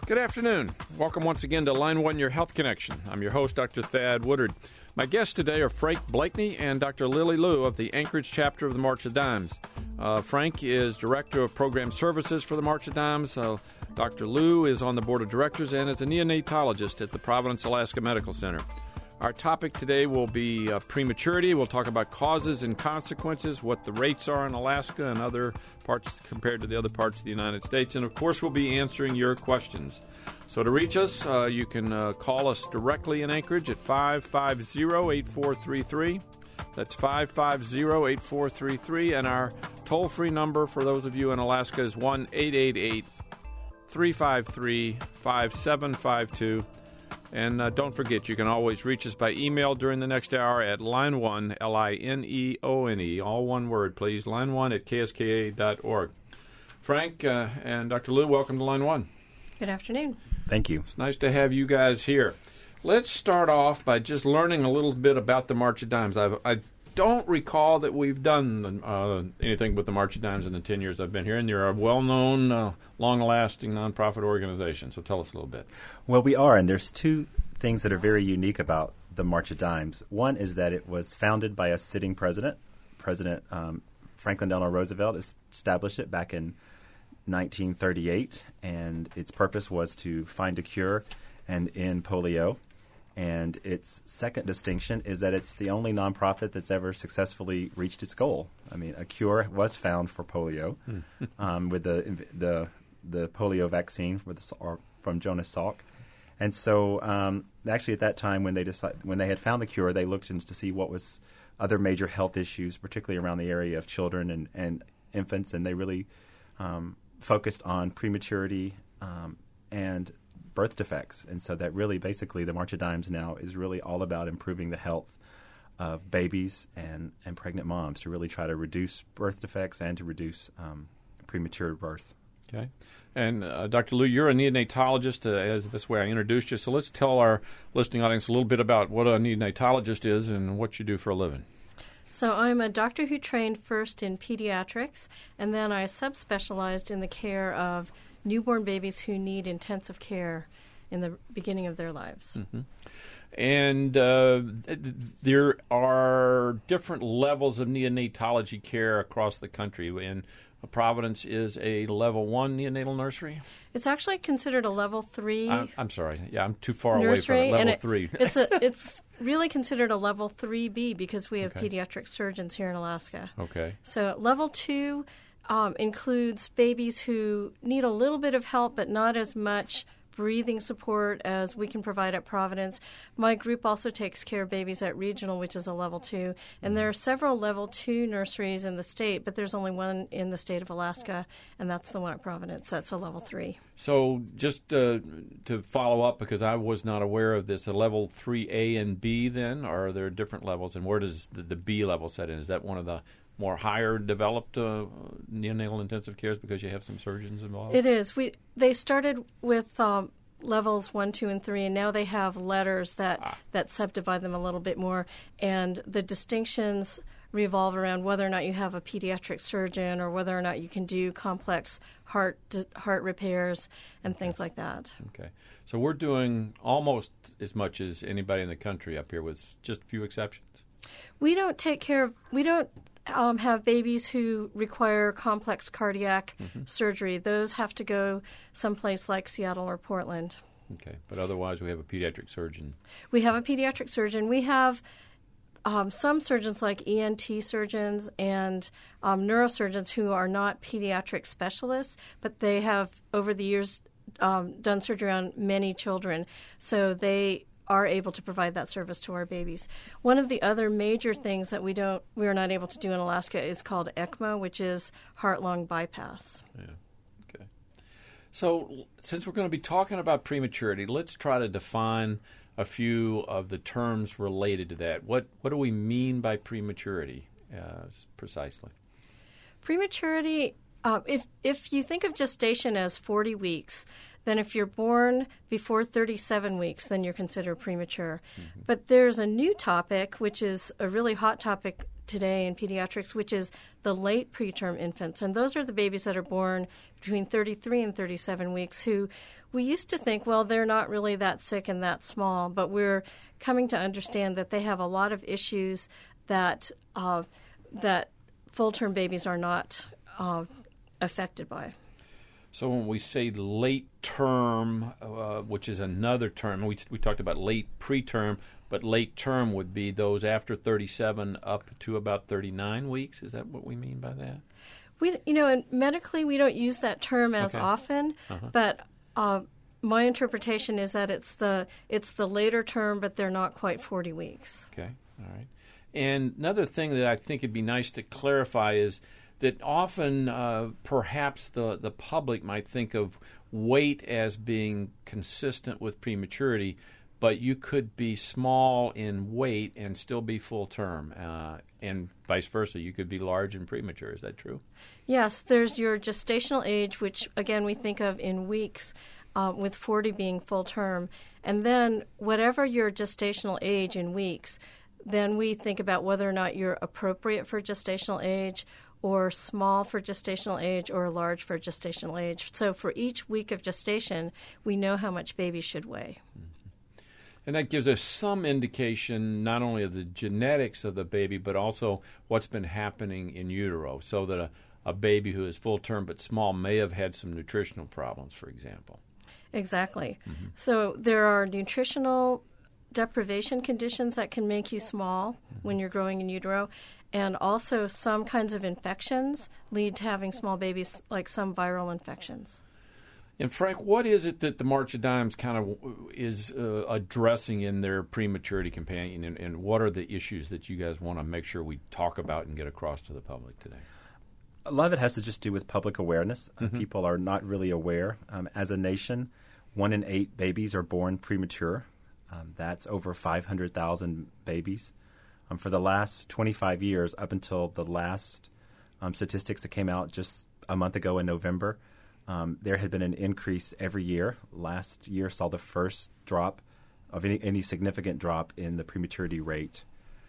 Good afternoon. Welcome once again to Line 1, Your Health Connection. I'm your host, Dr. Thad Woodard. My guests today are Frank Blakeney and Dr. Lily Liu of the Anchorage chapter of the March of Dimes. Frank is Director of Program Services for the March of Dimes. Dr. Liu is on the Board of Directors and is a neonatologist at the Providence, Alaska Medical Center. Our topic today will be prematurity. We'll talk about causes and consequences, what the rates are in Alaska and other parts compared to the other parts of the United States. And, of course, we'll be answering your questions. So to reach us, you can call us directly in Anchorage at 550-8433. That's 550-8433. And our toll-free number for those of you in Alaska is 1-888-353-5752. And don't forget, you can always reach us by email during the next hour at line1, L-I-N-E-O-N-E, all one word, please, line1 at kska.org. Frank and Dr. Liu, welcome to Line 1. Good afternoon. Thank you. It's nice to have you guys here. Let's start off by just learning a little bit about the March of Dimes. I don't recall that we've done anything with the March of Dimes in the 10 years I've been here, and you're a well-known, long-lasting nonprofit organization, so tell us a little bit. Well, we are, and there's two things that are very unique about the March of Dimes. One is that it was founded by a sitting president. President Franklin Delano Roosevelt established it back in 1938, and its purpose was to find a cure and end polio. And its second distinction is that it's the only nonprofit that's ever successfully reached its goal. I mean, a cure was found for polio with the polio vaccine from Jonas Salk. And so actually at that time when they had found the cure, they looked in to see what was other major health issues, particularly around the area of children and infants, and they really focused on prematurity and birth defects. And so that really basically the March of Dimes now is really all about improving the health of babies and pregnant moms to really try to reduce birth defects and to reduce premature births. Okay. And Dr. Liu, you're a neonatologist, as this way I introduced you. So let's tell our listening audience a little bit about what a neonatologist is and what you do for a living. So I'm a doctor who trained first in pediatrics, and then I subspecialized in the care of newborn babies who need intensive care in the beginning of their lives. Mm-hmm. And there are different levels of neonatology care across the country. And Providence is a level 1 neonatal nursery? It's actually considered a level 3 I'm sorry. Yeah, I'm too far nursery, away from it. Level 3. It's really considered a level 3B because we have pediatric surgeons here in Alaska. Okay. So level 2 includes babies who need a little bit of help but not as much breathing support as we can provide at Providence. My group also takes care of babies at Regional, which is a level 2. And there are several level 2 nurseries in the state, but there's only one in the state of Alaska, and that's the one at Providence. That's a level 3. So just to follow up, because I was not aware of this, a level 3A and B then, or are there different levels? And where does the B level set in? Is that one of the more higher developed neonatal intensive cares because you have some surgeons involved? It is. They started with levels 1, 2, and 3, and now they have letters that subdivide them a little bit more. And the distinctions revolve around whether or not you have a pediatric surgeon or whether or not you can do complex heart repairs and things like that. Okay. So we're doing almost as much as anybody in the country up here with just a few exceptions. We don't have babies who require complex cardiac surgery. Those have to go someplace like Seattle or Portland. Okay, but otherwise we have a pediatric surgeon. We have a pediatric surgeon. We have some surgeons like ENT surgeons and neurosurgeons who are not pediatric specialists, but they have over the years done surgery on many children. So they are able to provide that service to our babies. One of the other major things that we are not able to do in Alaska is called ECMO, which is heart-lung bypass. Yeah. Okay. So since we're going to be talking about prematurity, let's try to define a few of the terms related to that. What do we mean by prematurity precisely? Prematurity, if you think of gestation as 40 weeks, then if you're born before 37 weeks, then you're considered premature. Mm-hmm. But there's a new topic, which is a really hot topic today in pediatrics, which is the late preterm infants. And those are the babies that are born between 33 and 37 weeks who we used to think, well, they're not really that sick and that small, but we're coming to understand that they have a lot of issues that that full-term babies are not affected by. So when we say late term, which is another term, we talked about late preterm, but late term would be those after 37 up to about 39 weeks. Is that what we mean by that? And medically we don't use that term as often, but my interpretation is that it's the later term, but they're not quite 40 weeks. Okay, all right. And another thing that I think it'd be nice to clarify is that often perhaps the public might think of weight as being consistent with prematurity, but you could be small in weight and still be full term, and vice versa. You could be large and premature. Is that true? Yes, there's your gestational age, which again we think of in weeks, with 40 being full term. And then whatever your gestational age in weeks, then we think about whether or not you're appropriate for gestational age, or small for gestational age, or large for gestational age. So for each week of gestation, we know how much baby should weigh. And that gives us some indication not only of the genetics of the baby, but also what's been happening in utero, so that a baby who is full term but small may have had some nutritional problems, for example. Exactly. So there are nutritional deprivation conditions that can make you small when you're growing in utero, and also some kinds of infections lead to having small babies, like some viral infections. And Frank, what is it that the March of Dimes kind of is addressing in their prematurity companion, and what are the issues that you guys want to make sure we talk about and get across to the public today? A lot of it has to just do with public awareness. People are not really aware. As a nation, 1 in 8 babies are born premature. That's over 500,000 babies. For the last 25 years, up until the last statistics that came out just a month ago in November, there had been an increase every year. Last year saw the first drop of any significant drop in the prematurity rate.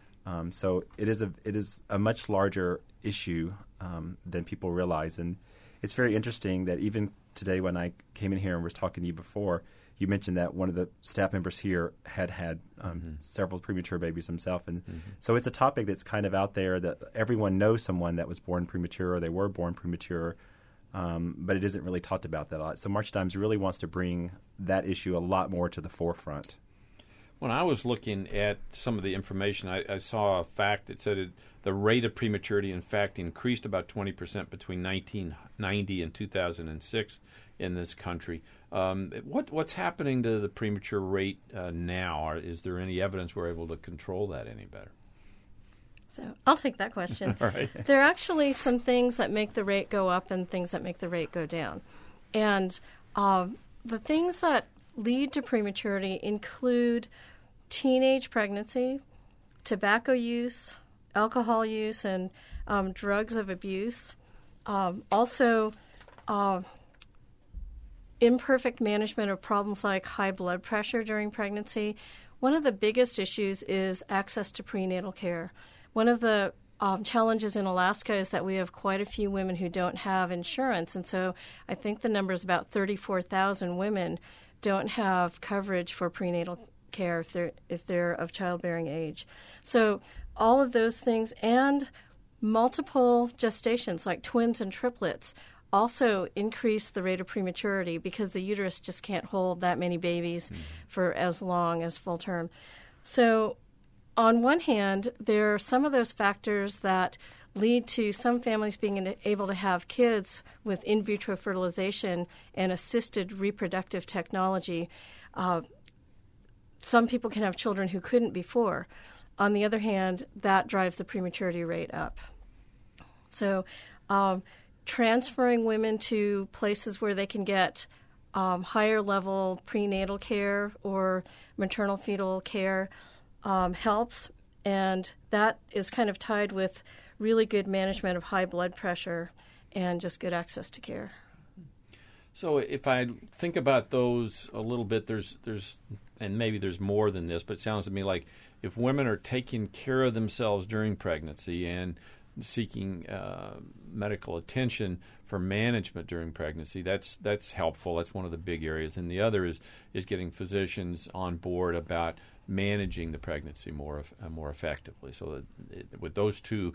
So it is a much larger issue than people realize. And it's very interesting that even today when I came in here and was talking to you before, you mentioned that one of the staff members here had several premature babies himself. And so it's a topic that's kind of out there that everyone knows someone that was born premature or they were born premature, but it isn't really talked about that a lot. So March of Dimes really wants to bring that issue a lot more to the forefront. When I was looking at some of the information, I saw a fact that said the rate of prematurity, in fact, increased about 20% between 1990 and 2006 in this country. What's happening to the premature rate now? Is there any evidence we're able to control that any better? So I'll take that question. All right. There are actually some things that make the rate go up and things that make the rate go down. And the things that lead to prematurity include teenage pregnancy, tobacco use, alcohol use, and drugs of abuse. Also, imperfect management of problems like high blood pressure during pregnancy. One of the biggest issues is access to prenatal care. One of the challenges in Alaska is that we have quite a few women who don't have insurance, and so I think the number is about 34,000 women don't have coverage for prenatal care if they're of childbearing age. So all of those things, and multiple gestations like twins and triplets, also increase the rate of prematurity because the uterus just can't hold that many babies for as long as full term. So on one hand, there are some of those factors that lead to some families being able to have kids with in vitro fertilization and assisted reproductive technology. Some people can have children who couldn't before. On the other hand, that drives the prematurity rate up. So transferring women to places where they can get higher level prenatal care or maternal fetal care helps, and that is kind of tied with really good management of high blood pressure and just good access to care. So if I think about those a little bit, there's and maybe there's more than this, but it sounds to me like if women are taking care of themselves during pregnancy and seeking medical attention for management during pregnancy, that's helpful. That's one of the big areas. And the other is getting physicians on board about managing the pregnancy more effectively. So that with those two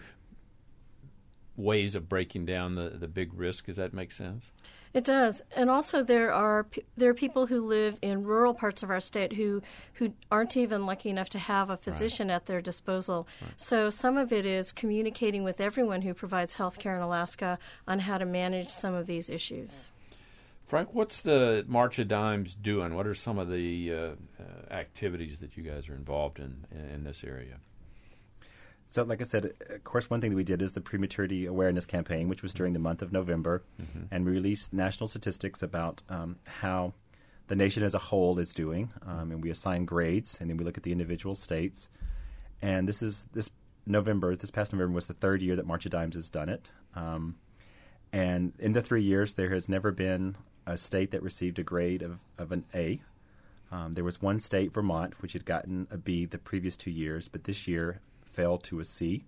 ways of breaking down the big risk, does that make sense? It does. And also there are people who live in rural parts of our state who aren't even lucky enough to have a physician at their disposal. Right. So some of it is communicating with everyone who provides health care in Alaska on how to manage some of these issues. Frank, what's the March of Dimes doing? What are some of the activities that you guys are involved in this area? So, like I said, of course, one thing that we did is the Prematurity Awareness Campaign, which was during the month of November, and we released national statistics about how the nation as a whole is doing, and we assign grades, and then we look at the individual states. And this past November was the third year that March of Dimes has done it. And in the 3 years, there has never been a state that received a grade of an A. There was one state, Vermont, which had gotten a B the previous 2 years, but this year fell to a C.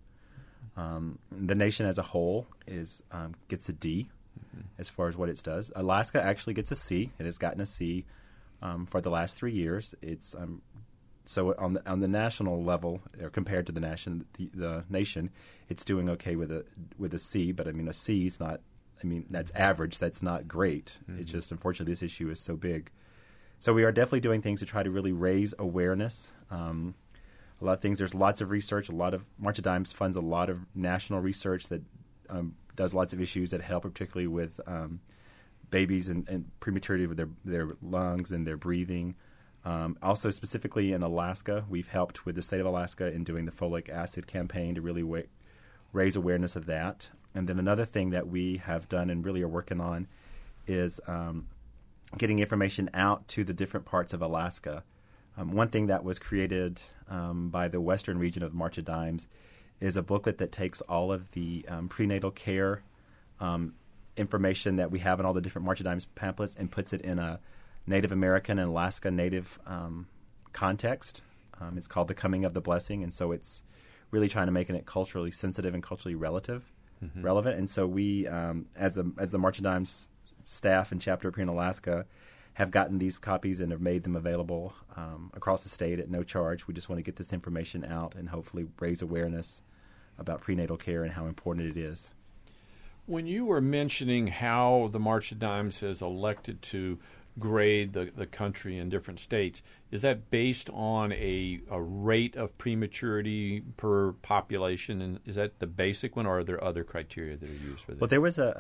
The nation as a whole gets a D as far as what it does. Alaska actually gets a C. It has gotten a C for the last 3 years. It's so on the national level, or compared to the nation, it's doing okay with a C. But I mean, a C is not. I mean, that's average. That's not great. It's just, unfortunately, this issue is so big. So we are definitely doing things to try to really raise awareness. A lot of things. There's lots of research. March of Dimes funds a lot of national research that does lots of issues that help, particularly with babies and prematurity with their lungs and their breathing. Also, specifically in Alaska, we've helped with the state of Alaska in doing the folic acid campaign to really raise awareness of that. And then another thing that we have done and really are working on is getting information out to the different parts of Alaska. One thing that was created by the western region of March of Dimes is a booklet that takes all of the prenatal care information that we have in all the different March of Dimes pamphlets and puts it in a Native American and Alaska Native context. It's called The Coming of the Blessing, and so it's really trying to make it culturally sensitive and culturally relevant. And so we, as the March of Dimes staff and chapter up here in Alaska, have gotten these copies and have made them available across the state at no charge. We just want to get this information out and hopefully raise awareness about prenatal care and how important it is. When you were mentioning how the March of Dimes has elected to grade the country in different states, is that based on a rate of prematurity per population? And is that the basic one, or are there other criteria that are used for that? Well,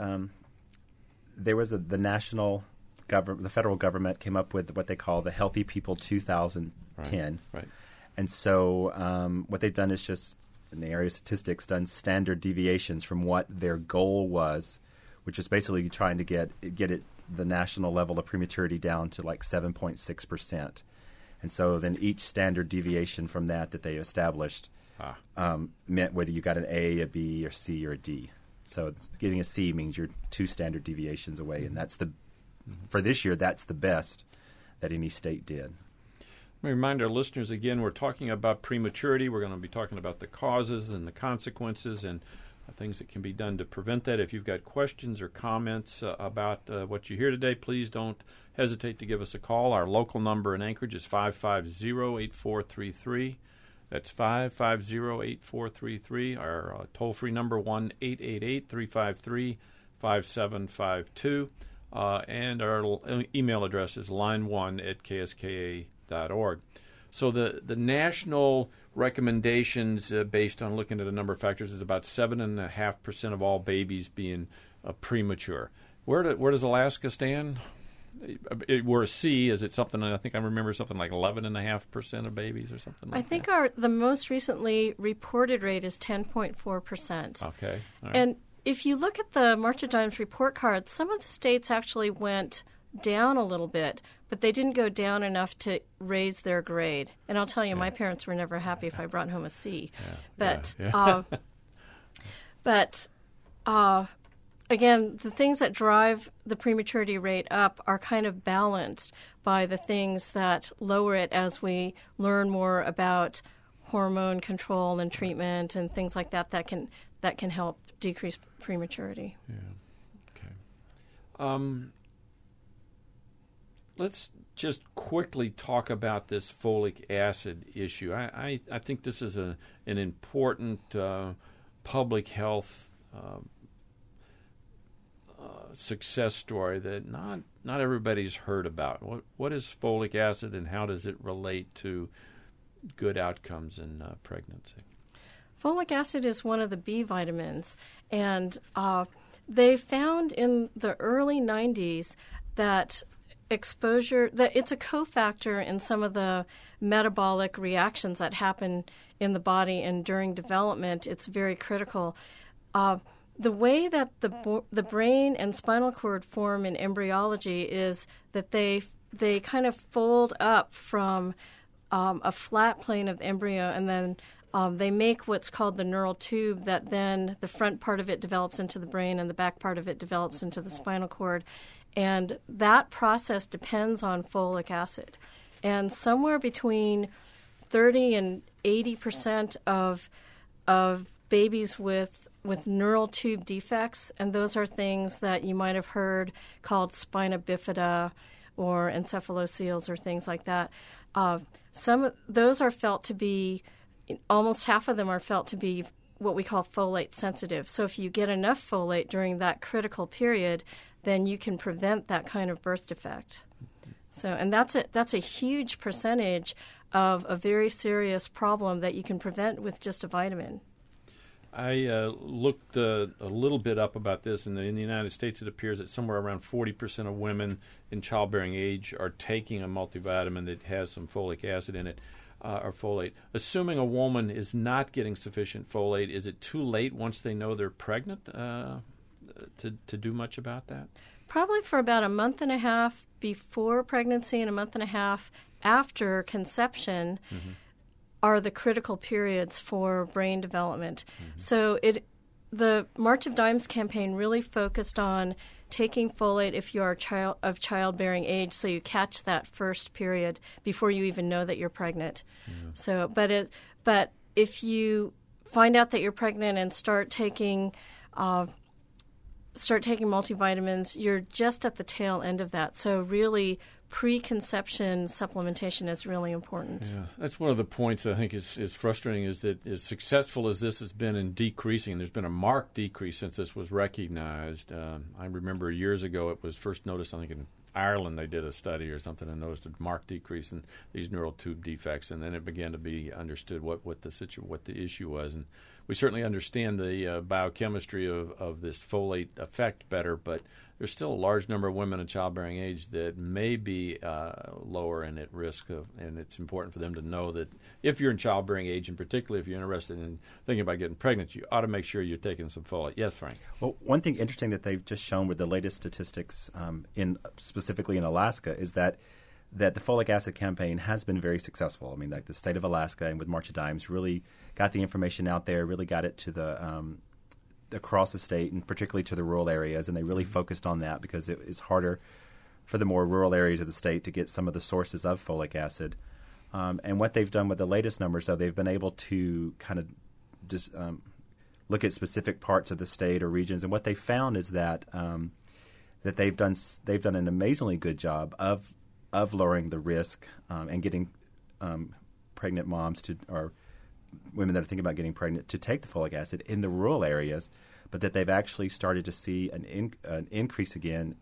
the national government, the federal government came up with what they call the Healthy People 2010. Right. And so what they've done is just, in the area of statistics, done standard deviations from what their goal was, which is basically trying to get it the national level of prematurity down to like 7.6%. And so then each standard deviation from that they established meant whether you got an A, a B, or C, or a D. So getting a C means you're 2 standard deviations away, and that's for this year, that's the best that any state did. Let me remind our listeners again, we're talking about prematurity. We're going to be talking about the causes and the consequences and things that can be done to prevent that. If you've got questions or comments about what you hear today, please don't hesitate to give us a call. Our local number in Anchorage is 550-8433. That's 550-8433. Our toll-free number, 1-888-353-5752. And our email address is line1@kska.org. So the national recommendations based on looking at a number of factors is about 7.5% of all babies being premature. Where does Alaska stand? We're a C. Is it something? I think I remember something like 11.5% of babies or something like that. I think the most recently reported rate is 10.4%. Okay. All right. And if you look at the March of Dimes report card, some of the states actually went down a little bit, but they didn't go down enough to raise their grade. And I'll tell you, my parents were never happy if I brought home a C. But again, the things that drive the prematurity rate up are kind of balanced by the things that lower it as we learn more about hormone control and treatment and things like that that can help decrease prematurity. Yeah. Okay. Let's just quickly talk about this folic acid issue. I think this is an important public health success story that not everybody's heard about. What is folic acid, and how does it relate to good outcomes in pregnancy? Folic acid is one of the B vitamins, and they found in the early 90s that exposure, that it's a cofactor in some of the metabolic reactions that happen in the body, and during development it's very critical. The way that the brain and spinal cord form in embryology is that they kind of fold up from a flat plane of embryo, and then they make what's called the neural tube, that then the front part of it develops into the brain and the back part of it develops into the spinal cord. And that process depends on folic acid. And somewhere between 30 and 80% of babies with neural tube defects, and those are things that you might have heard called spina bifida or encephalocele or things like that. Some of those are felt to be, almost half of them are felt to be what we call folate sensitive. So if you get enough folate during that critical period, then you can prevent that kind of birth defect. So, and that's a huge percentage of a very serious problem that you can prevent with just a vitamin. I looked a little bit up about this, and in the United States it appears that somewhere around 40% of women in childbearing age are taking a multivitamin that has some folic acid in it, or folate. Assuming a woman is not getting sufficient folate, is it too late once they know they're pregnant to do much about that? Probably for about a month and a half before pregnancy and a month and a half after conception. Mm-hmm. Are the critical periods for brain development. Mm-hmm. So the March of Dimes campaign really focused on taking folate if you are of childbearing age, so you catch that first period before you even know that you're pregnant. Yeah. So, but if you find out that you're pregnant and start taking multivitamins, you're just at the tail end of that. So really, preconception supplementation is really important. Yeah, that's one of the points that I think is frustrating, is that as successful as this has been in decreasing, there's been a marked decrease since this was recognized. I remember years ago it was first noticed, I think in Ireland they did a study or something and noticed a marked decrease in these neural tube defects, and then it began to be understood what the issue was. And we certainly understand the biochemistry of this folate effect better, but there's still a large number of women in childbearing age that may be lower and at risk of, and it's important for them to know that if you're in childbearing age, and particularly if you're interested in thinking about getting pregnant, you ought to make sure you're taking some folate. Yes, Frank? Well, one thing interesting that they've just shown with the latest statistics specifically in Alaska is that the folic acid campaign has been very successful. I mean, like the state of Alaska and with March of Dimes really got the information out there, really got it to the across the state, and particularly to the rural areas, and they really focused on that because it is harder for the more rural areas of the state to get some of the sources of folic acid. And what they've done with the latest numbers, so they've been able to kind of just look at specific parts of the state or regions, and what they found is that that they've done an amazingly good job of lowering the risk and getting pregnant moms or women that are thinking about getting pregnant to take the folic acid in the rural areas, but that they've actually started to see an increase again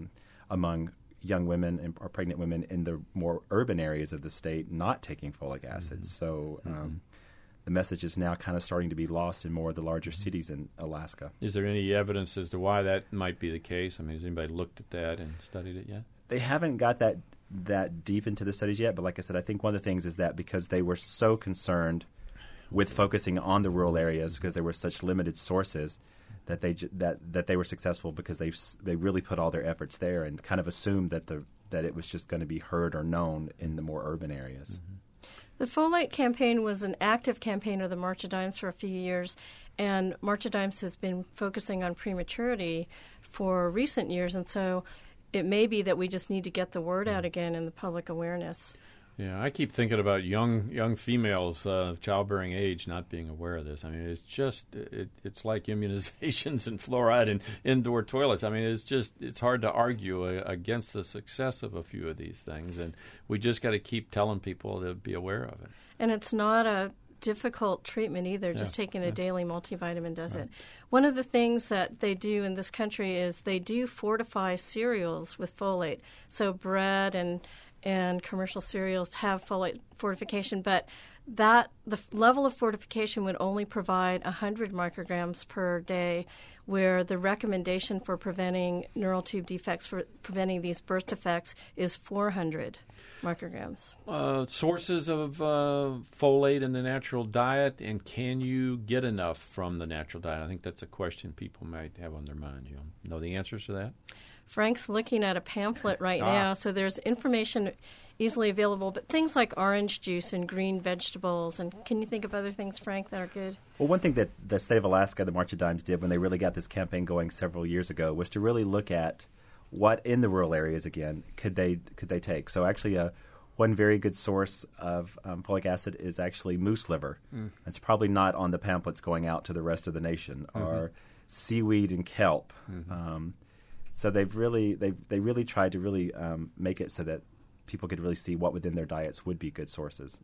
among young women or pregnant women in the more urban areas of the state not taking folic acid. Mm-hmm. So the message is now kind of starting to be lost in more of the larger cities in Alaska. Is there any evidence as to why that might be the case? I mean, has anybody looked at that and studied it yet? They haven't got that deep into the studies yet, but like I said, I think one of the things is that because they were so concerned with focusing on the rural areas because there were such limited sources, that they were successful because they really put all their efforts there and kind of assumed that it was just going to be heard or known in the more urban areas. Mm-hmm. The folate campaign was an active campaign of the March of Dimes for a few years, and March of Dimes has been focusing on prematurity for recent years, and so it may be that we just need to get the word out again in the public awareness. Yeah, I keep thinking about young females of childbearing age not being aware of this. I mean, it's just it's like immunizations and fluoride in indoor toilets. I mean, it's hard to argue against the success of a few of these things, and we just got to keep telling people to be aware of it. And it's not a difficult treatment either. Just taking a daily multivitamin does it. One of the things that they do in this country is they do fortify cereals with folate. So bread and commercial cereals have folate fortification, but the level of fortification would only provide 100 micrograms per day, where the recommendation for preventing neural tube defects, for preventing these birth defects, is 400 micrograms. Sources of folate in the natural diet, and can you get enough from the natural diet? I think that's a question people might have on their mind. You know the answers to that? Frank's looking at a pamphlet right now, so there's information easily available, but things like orange juice and green vegetables. And can you think of other things, Frank, that are good? Well, one thing that the state of Alaska, the March of Dimes, did when they really got this campaign going several years ago was to really look at what in the rural areas, again, could they take. So actually one very good source of folic acid is actually moose liver. It's probably not on the pamphlets going out to the rest of the nation, or seaweed and kelp. So they really tried to really make it so that people could really see what within their diets would be good sources.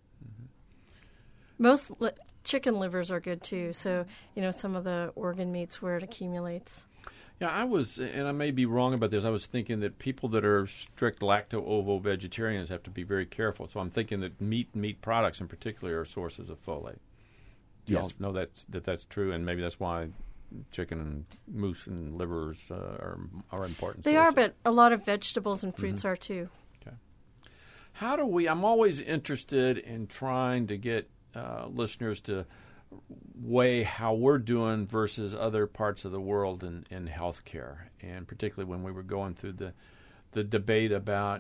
Most chicken livers are good too. So some of the organ meats where it accumulates. Yeah, and I may be wrong about this, I was thinking that people that are strict lacto-ovo vegetarians have to be very careful. So I'm thinking that meat products in particular are sources of folate. Yes. You know that's true, and maybe that's why chicken and moose and livers are important. They are, but a lot of vegetables and fruits are too. Okay. I'm always interested in trying to get listeners to weigh how we're doing versus other parts of the world in healthcare, and particularly when we were going through the debate about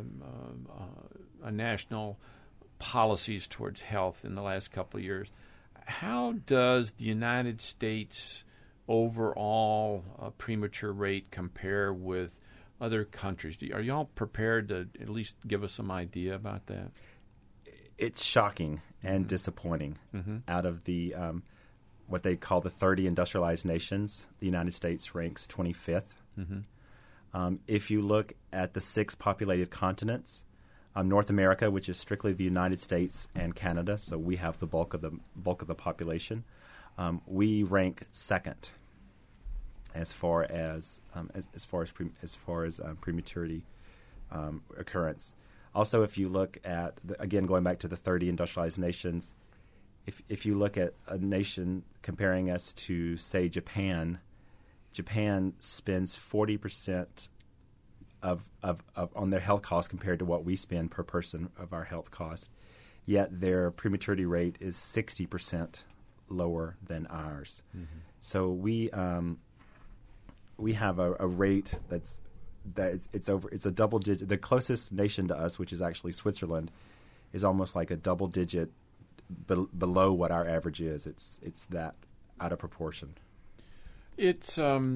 national policies towards health in the last couple of years. How does the United States overall premature rate compare with other countries? Are you all prepared to at least give us some idea about that? It's shocking and disappointing. Out of the what they call the 30 industrialized nations, the United States ranks 25th. If you look at the 6 populated continents, North America, which is strictly the United States and Canada, so we have the bulk of the population, we rank second as far as prematurity occurrence. Also, if you look at, again, going back to the 30 industrialized nations, if you look at a nation comparing us to, say, Japan spends 40% of on their health costs compared to what we spend per person of our health costs, yet their prematurity rate is 60% lower than ours. So we have a rate it's a double digit. The closest nation to us, which is actually Switzerland, is almost like a double digit below what our average is. It's that out of proportion. It's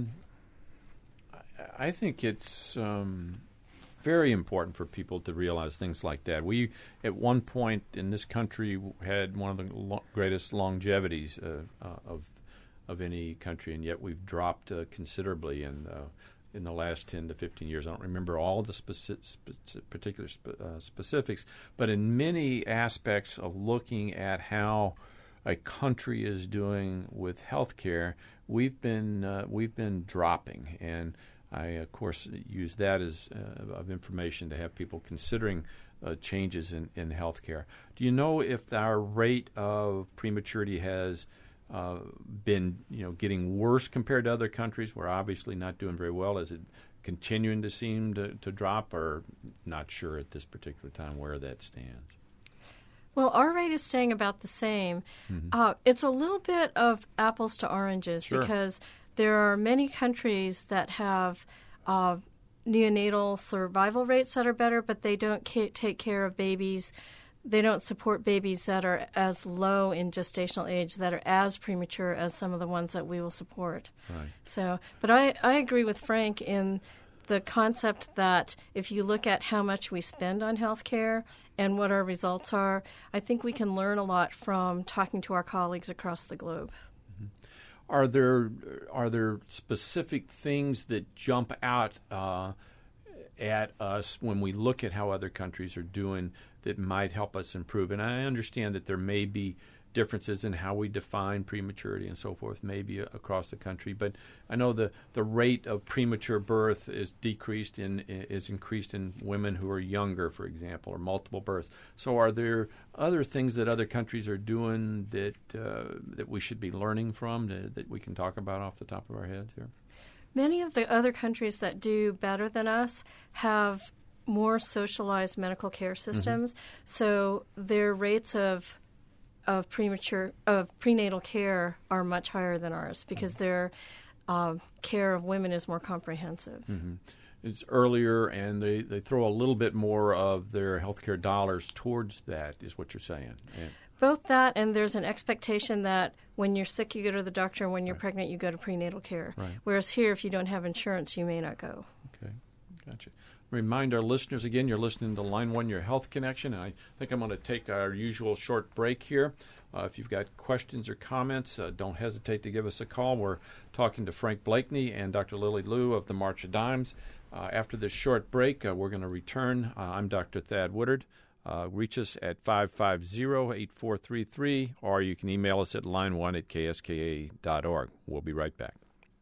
I think it's very important for people to realize things like that. We, at one point in this country, had one of the greatest longevities of any country, and yet we've dropped considerably in the last 10 to 15 years. I don't remember all of the particular specifics, but in many aspects of looking at how a country is doing with health care, we've been dropping. And I, of course, use that as of information to have people considering changes in health care. Do you know if our rate of prematurity has been getting worse compared to other countries? We're obviously not doing very well. Is it continuing to seem to drop, or not sure at this particular time where that stands? Well, our rate is staying about the same. It's a little bit of apples to oranges because there are many countries that have neonatal survival rates that are better, but they don't take care of babies. They don't support babies that are as low in gestational age, that are as premature as some of the ones that we will support. Right. So, but I agree with Frank in the concept that if you look at how much we spend on healthcare and what our results are, I think we can learn a lot from talking to our colleagues across the globe. Are there specific things that jump out at us when we look at how other countries are doing that might help us improve? And I understand that there may be differences in how we define prematurity and so forth, maybe across the country. But I know the rate of premature birth is increased in women who are younger, for example, or multiple births. So are there other things that other countries are doing that we should be learning from that we can talk about off the top of our heads here? Many of the other countries that do better than us have more socialized medical care systems, so their rates of prenatal care are much higher than ours because their care of women is more comprehensive. It's earlier, and they throw a little bit more of their healthcare dollars towards that, is what you're saying. And both that, and there's an expectation that when you're sick, you go to the doctor, and when you're pregnant, you go to prenatal care. Right. Whereas here, if you don't have insurance, you may not go. Okay, gotcha. Remind our listeners again, you're listening to Line 1, Your Health Connection, and I think I'm going to take our usual short break here. If you've got questions or comments, don't hesitate to give us a call. We're talking to Frank Blakeney and Dr. Lily Liu of the March of Dimes. After this short break, we're going to return. I'm Dr. Thad Woodard. Reach us at 550-8433, or you can email us at line1@kska.org. We'll be right back.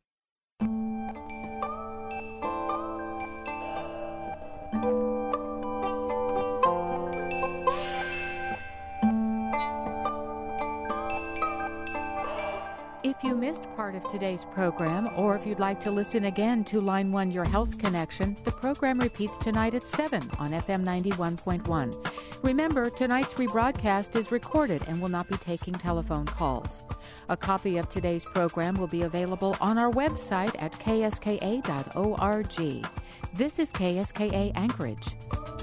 If you missed part of today's program, or if you'd like to listen again to Line 1 Your Health Connection, the program repeats tonight at 7 on FM 91.1. Remember, tonight's rebroadcast is recorded and will not be taking telephone calls. A copy of today's program will be available on our website at kska.org. This is KSKA Anchorage.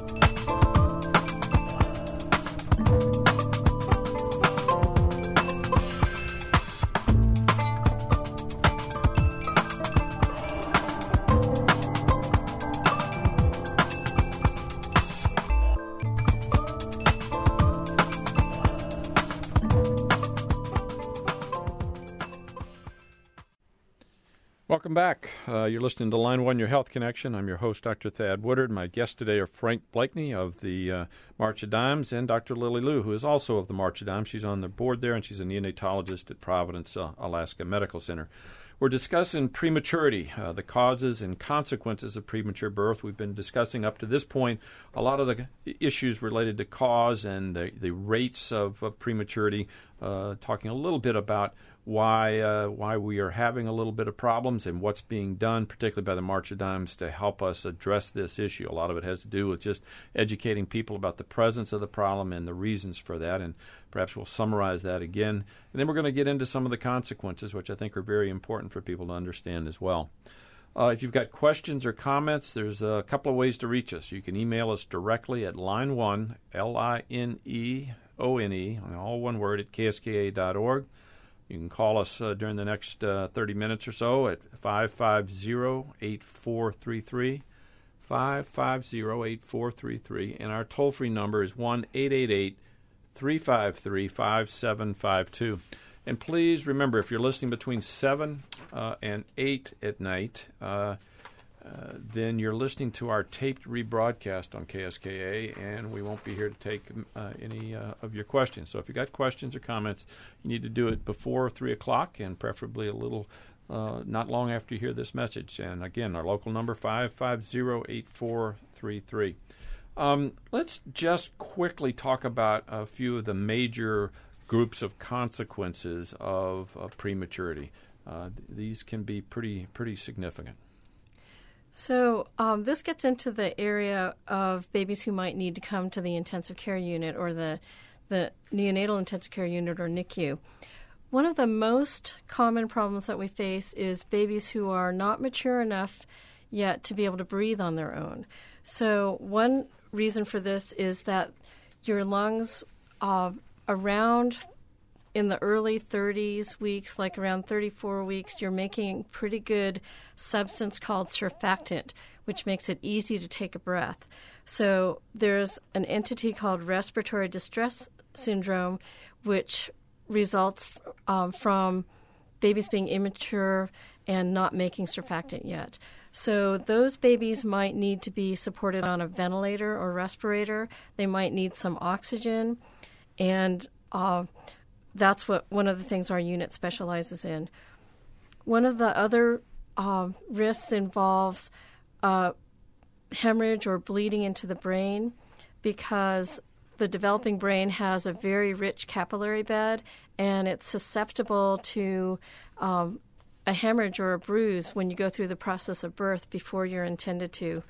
Welcome back. You're listening to Line 1, Your Health Connection. I'm your host, Dr. Thad Woodard. My guests today are Frank Blakeney of the March of Dimes and Dr. Lily Liu, who is also of the March of Dimes. She's on the board there, and she's a neonatologist at Providence, Alaska Medical Center. We're discussing prematurity, the causes and consequences of premature birth. We've been discussing up to this point a lot of the issues related to cause and the rates of prematurity, talking a little bit about why we are having a little bit of problems and what's being done, particularly by the March of Dimes, to help us address this issue. A lot of it has to do with just educating people about the presence of the problem and the reasons for that, and perhaps we'll summarize that again. And then we're going to get into some of the consequences, which I think are very important for people to understand as well. If you've got questions or comments, there's a couple of ways to reach us. You can email us directly at line1, LINEONE, all one word, at kska.org. You can call us during the next 30 minutes or so at 550-8433, 550-8433, and our toll-free number is 1-888-353-5752. And please remember, if you're listening between 7 and 8 at night, then you're listening to our taped rebroadcast on KSKA, and we won't be here to take any of your questions. So if you've got questions or comments, you need to do it before 3 o'clock and preferably a little not long after you hear this message. And again, our local number, 550-8433. Let's just quickly talk about a few of the major groups of consequences of prematurity. These can be pretty significant. So this gets into the area of babies who might need to come to the intensive care unit or the neonatal intensive care unit or NICU. One of the most common problems that we face is babies who are not mature enough yet to be able to breathe on their own. So one reason for this is that your lungs around in the early 30s weeks, like around 34 weeks, you're making pretty good substance called surfactant, which makes it easy to take a breath. So there's an entity called respiratory distress syndrome, which results from babies being immature and not making surfactant yet. So those babies might need to be supported on a ventilator or respirator. They might need some oxygen, and that's what one of the things our unit specializes in. One of the other risks involves hemorrhage or bleeding into the brain, because the developing brain has a very rich capillary bed, and it's susceptible to a hemorrhage or a bruise when you go through the process of birth before you're intended to.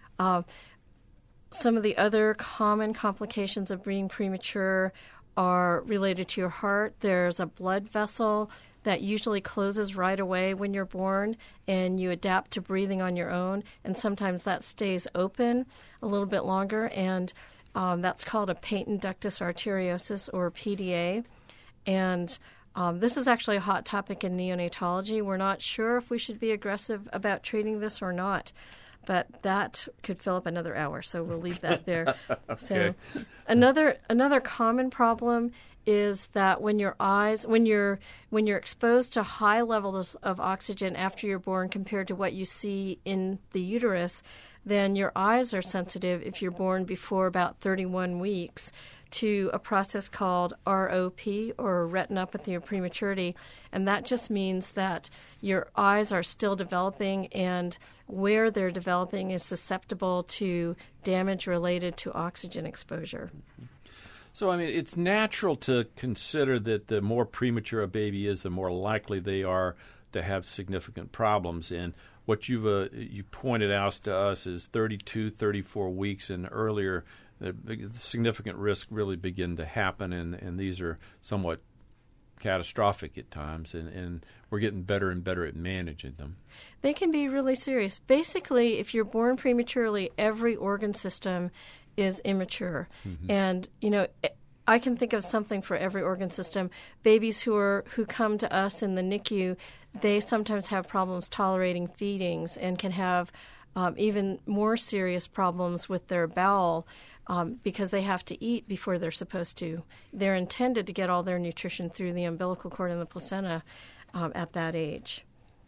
Some of the other common complications of being premature are related to your heart. There's a blood vessel that usually closes right away when you're born, and you adapt to breathing on your own, and sometimes that stays open a little bit longer, and that's called a patent ductus arteriosus, or PDA. And this is actually a hot topic in neonatology. We're not sure if we should be aggressive about treating this or not, but that could fill up another hour, so we'll leave that there. Okay. So another common problem is that when you're exposed to high levels of oxygen after you're born compared to what you see in the uterus, then your eyes are sensitive if you're born before about 31 weeks to a process called ROP, or retinopathy of prematurity, and that just means that your eyes are still developing, and where they're developing is susceptible to damage related to oxygen exposure. So, I mean, it's natural to consider that the more premature a baby is, the more likely they are to have significant problems. And what you pointed out to us is 32, 34 weeks and earlier, the significant risks really begin to happen, and these are somewhat catastrophic at times, and we're getting better and better at managing them. They can be really serious. Basically, if you're born prematurely, every organ system is immature. Mm-hmm. And, I can think of something for every organ system. Babies who come to us in the NICU, they sometimes have problems tolerating feedings and can have even more serious problems with their bowel because they have to eat before they're supposed to. They're intended to get all their nutrition through the umbilical cord and the placenta at that age.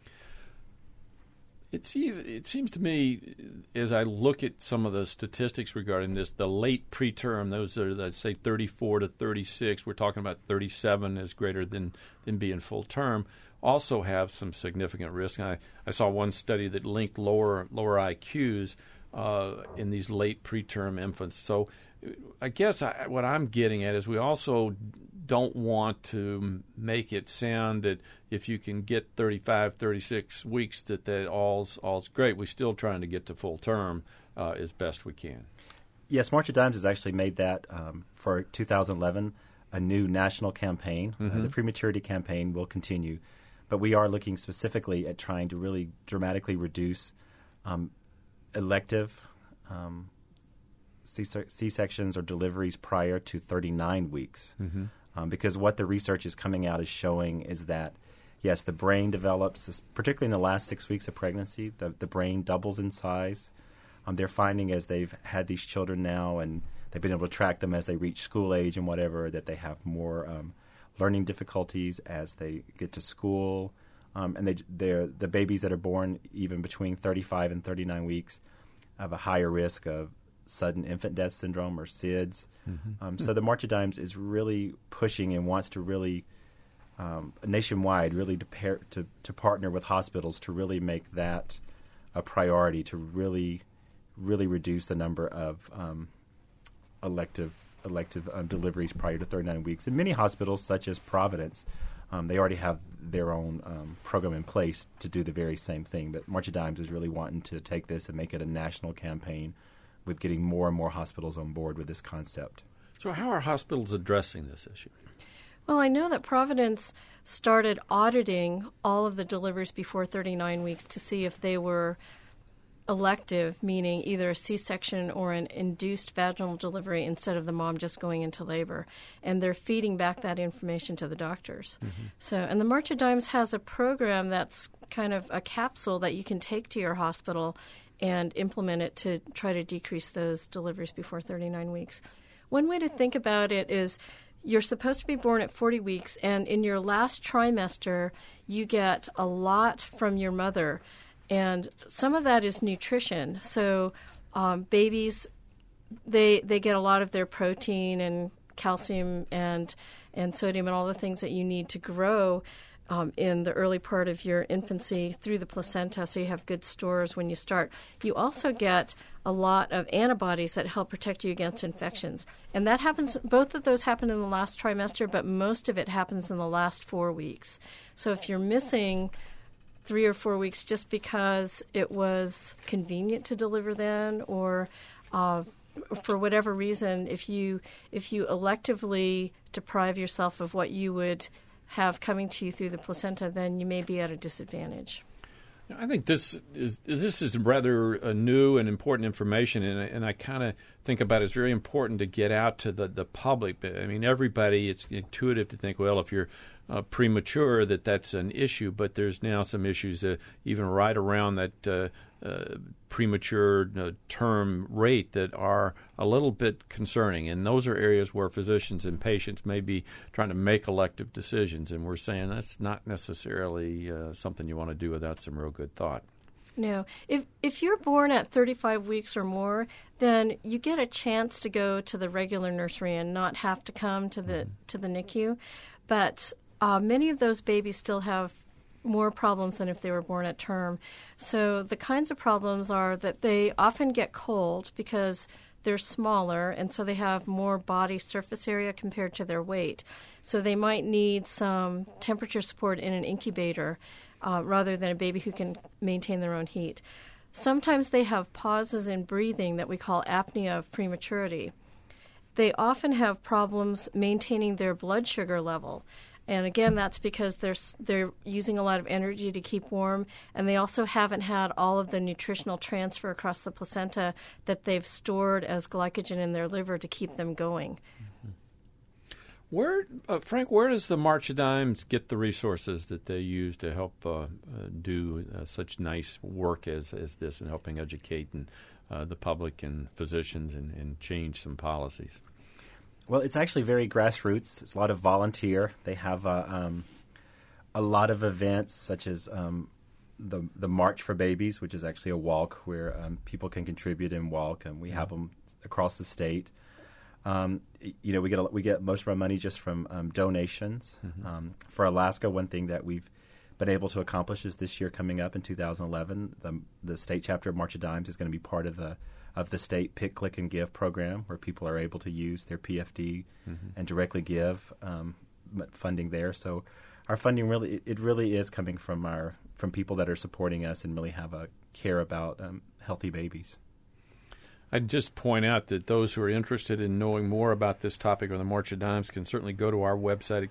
It seems to me, as I look at some of the statistics regarding this, the late preterm, those are, let's say, 34 to 36, we're talking about 37 is greater than being full term, also have some significant risk. And I saw one study that linked lower IQs in these late preterm infants. So I guess what I'm getting at is we also don't want to make it sound that if you can get 35, 36 weeks that all's great. We're still trying to get to full term as best we can. Yes, March of Dimes has actually made that for 2011 a new national campaign. Mm-hmm. The prematurity campaign will continue, but we are looking specifically at trying to really dramatically reduce elective C-sections or deliveries prior to 39 weeks. Mm-hmm. Because what the research is coming out is showing is that, yes, the brain develops, particularly in the last 6 weeks of pregnancy, the brain doubles in size. They're finding as they've had these children now and they've been able to track them as they reach school age and whatever, that they have more learning difficulties as they get to school. And the babies that are born even between 35 and 39 weeks have a higher risk of sudden infant death syndrome, or SIDS. Mm-hmm. So the March of Dimes is really pushing and wants to really nationwide really to partner with hospitals to really make that a priority, to really reduce the number of elective deliveries prior to 39 weeks. And many hospitals, such as Providence, they already have their own program in place to do the very same thing. But March of Dimes is really wanting to take this and make it a national campaign with getting more and more hospitals on board with this concept. So how are hospitals addressing this issue? Well, I know that Providence started auditing all of the deliveries before 39 weeks to see if they were elective, meaning either a C-section or an induced vaginal delivery instead of the mom just going into labor. And they're feeding back that information to the doctors. So, and the March of Dimes has a program that's kind of a capsule that you can take to your hospital and implement it to try to decrease those deliveries before 39 weeks. One way to think about it is you're supposed to be born at 40 weeks, and in your last trimester, you get a lot from your mother. And some of that is nutrition. So babies, they get a lot of their protein and calcium and sodium and all the things that you need to grow in the early part of your infancy through the placenta, so you have good stores when you start. You also get a lot of antibodies that help protect you against infections. And that happens, both of those happen in the last trimester, but most of it happens in the last 4 weeks. So if you're missing 3 or 4 weeks just because it was convenient to deliver then, or for whatever reason, if you electively deprive yourself of what you would have coming to you through the placenta, then you may be at a disadvantage. I think this is rather new and important information, and I kind of think about it as very important to get out to the public. I mean, everybody, it's intuitive to think, well, if you're premature, that's an issue, but there's now some issues even right around that premature term rate that are a little bit concerning, and those are areas where physicians and patients may be trying to make elective decisions, and we're saying that's not necessarily something you want to do without some real good thought. No. If you're born at 35 weeks or more, then you get a chance to go to the regular nursery and not have to come to the NICU, but many of those babies still have more problems than if they were born at term. So the kinds of problems are that they often get cold because they're smaller, and so they have more body surface area compared to their weight. So they might need some temperature support in an incubator rather than a baby who can maintain their own heat. Sometimes they have pauses in breathing that we call apnea of prematurity. They often have problems maintaining their blood sugar level. And again, that's because they're using a lot of energy to keep warm, and they also haven't had all of the nutritional transfer across the placenta that they've stored as glycogen in their liver to keep them going. Frank, where does the March of Dimes get the resources that they use to help do such nice work as this in helping educate the public and physicians and change some policies? Well, it's actually very grassroots. It's a lot of volunteer. They have a lot of events such as the March for Babies, which is actually a walk where people can contribute and walk, and we have them across the state. We get most of our money just from donations. For Alaska, one thing that we've been able to accomplish is this year coming up in 2011, the state chapter of March of Dimes is going to be part of the state Pick, Click, and Give program, where people are able to use their PFD and directly give funding there. So our funding really is coming from people that are supporting us and really have a care about healthy babies. I'd just point out that those who are interested in knowing more about this topic or the March of Dimes can certainly go to our website at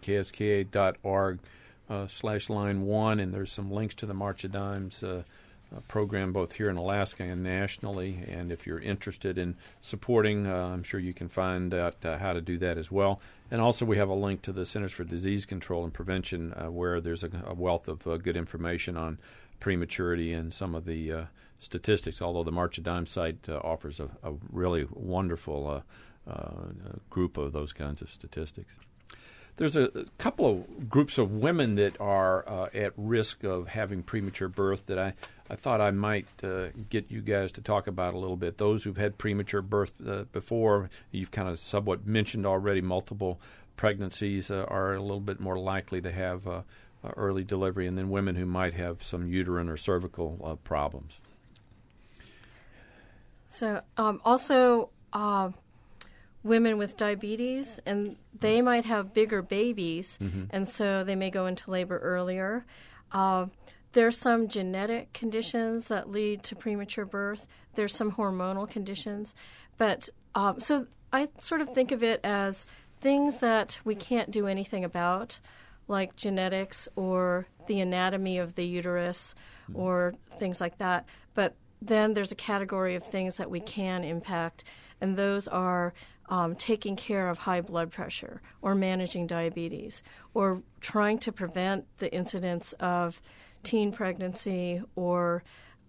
kska.org/line1, and there's some links to the March of Dimes program both here in Alaska and nationally. And if you're interested in supporting, I'm sure you can find out how to do that as well. And also we have a link to the Centers for Disease Control and Prevention where there's a wealth of good information on prematurity and some of the statistics, although the March of Dimes site offers a really wonderful group of those kinds of statistics. There's a couple of groups of women that are at risk of having premature birth that I thought I might get you guys to talk about a little bit. Those who've had premature birth before, you've kind of somewhat mentioned already, multiple pregnancies are a little bit more likely to have early delivery, and then women who might have some uterine or cervical problems. So also women with diabetes, and they might have bigger babies, and so they may go into labor earlier. There's some genetic conditions that lead to premature birth. There's some hormonal conditions. But so I sort of think of it as things that we can't do anything about, like genetics or the anatomy of the uterus or things like that. But then there's a category of things that we can impact, and those are taking care of high blood pressure or managing diabetes or trying to prevent the incidence of teen pregnancy or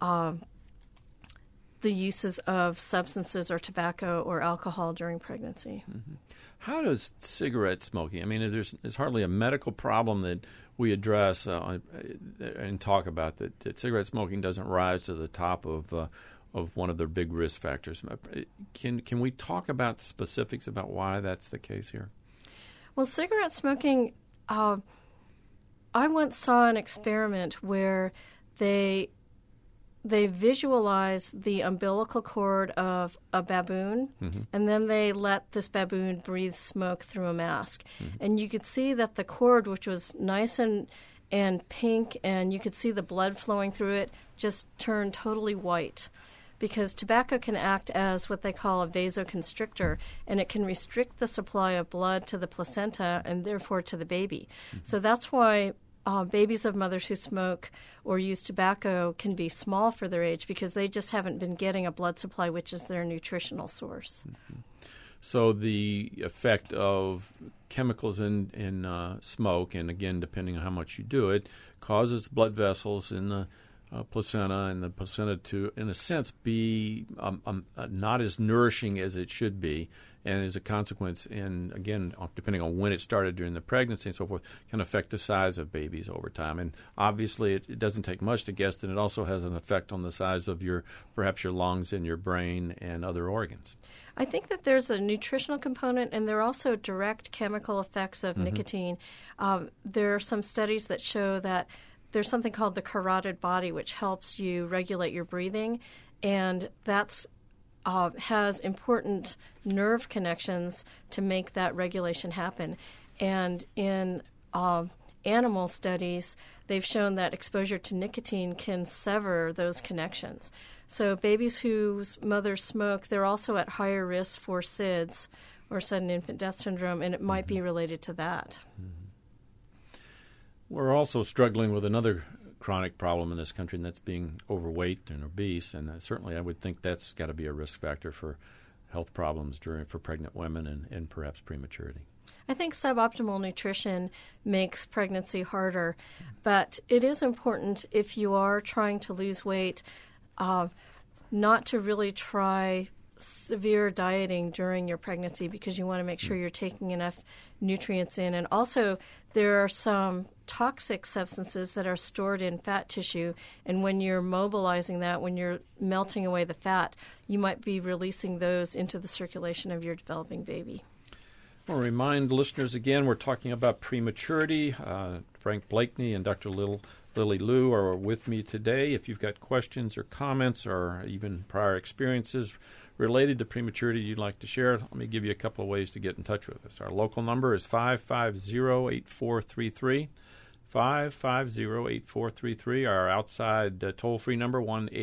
the uses of substances or tobacco or alcohol during pregnancy. Mm-hmm. How does cigarette smoking, I mean, there's hardly a medical problem that we address and talk about that cigarette smoking doesn't rise to the top of one of the big risk factors. Can we talk about specifics about why that's the case here? Well, cigarette smoking, I once saw an experiment where they visualized the umbilical cord of a baboon, mm-hmm. and then they let this baboon breathe smoke through a mask. Mm-hmm. And you could see that the cord, which was nice and pink, and you could see the blood flowing through it, just turned totally white. Because tobacco can act as what they call a vasoconstrictor, and it can restrict the supply of blood to the placenta and therefore to the baby. Mm-hmm. So that's why babies of mothers who smoke or use tobacco can be small for their age, because they just haven't been getting a blood supply, which is their nutritional source. Mm-hmm. So the effect of chemicals in smoke, and again, depending on how much you do it, causes blood vessels in the placenta, and the placenta to, in a sense, be not as nourishing as it should be, and as a consequence, and again, depending on when it started during the pregnancy and so forth, can affect the size of babies over time. And obviously, it doesn't take much to guess that it also has an effect on the size of perhaps your lungs and your brain and other organs. I think that there's a nutritional component, and there are also direct chemical effects of mm-hmm. nicotine. There are some studies that show that there's something called the carotid body, which helps you regulate your breathing, and that's has important nerve connections to make that regulation happen. And in animal studies, they've shown that exposure to nicotine can sever those connections. So babies whose mothers smoke, they're also at higher risk for SIDS, or sudden infant death syndrome, and it might be related to that. Mm-hmm. We're also struggling with another chronic problem in this country, and that's being overweight and obese. And certainly I would think that's got to be a risk factor for health problems for pregnant women and perhaps prematurity. I think suboptimal nutrition makes pregnancy harder, but it is important if you are trying to lose weight not to really try severe dieting during your pregnancy, because you want to make sure you're taking enough nutrients in. And also, there are some toxic substances that are stored in fat tissue, and when you're mobilizing that, when you're melting away the fat, you might be releasing those into the circulation of your developing baby. I'll remind listeners again, we're talking about prematurity. Frank Blakeney and Dr. Lily Lu are with me today. If you've got questions or comments or even prior experiences related to prematurity you'd like to share, let me give you a couple of ways to get in touch with us. Our local number is 550-8433, 550-8433. Our outside toll-free number,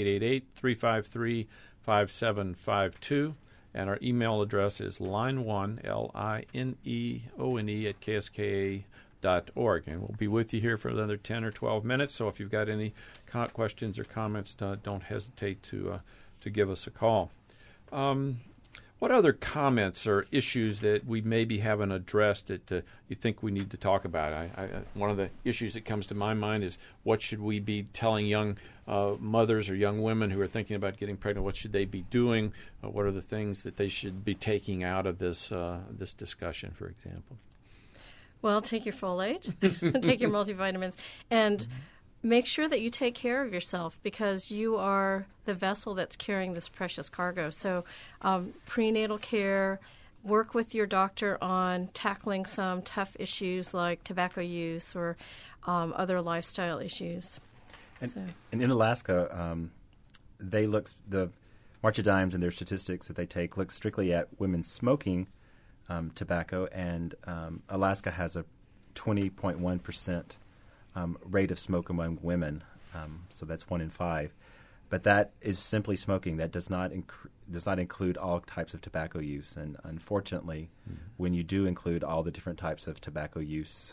1-888-353-5752. And our email address is line1, LINEONE, at KSKA.org. And we'll be with you here for another 10 or 12 minutes. So if you've got any questions or comments, don't hesitate to give us a call. What other comments or issues that we maybe haven't addressed that you think we need to talk about? One of the issues that comes to my mind is, what should we be telling young mothers or young women who are thinking about getting pregnant? What should they be doing? What are the things that they should be taking out of this discussion, for example? Well, take your folate, take your multivitamins, and make sure that you take care of yourself, because you are the vessel that's carrying this precious cargo. So prenatal care, work with your doctor on tackling some tough issues like tobacco use or other lifestyle issues. And in Alaska, the March of Dimes and their statistics that they take look strictly at women smoking tobacco, and Alaska has a 20.1% rate of smoke among women, so that's 1 in 5. But that is simply smoking. That does not include all types of tobacco use. And unfortunately, when you do include all the different types of tobacco use,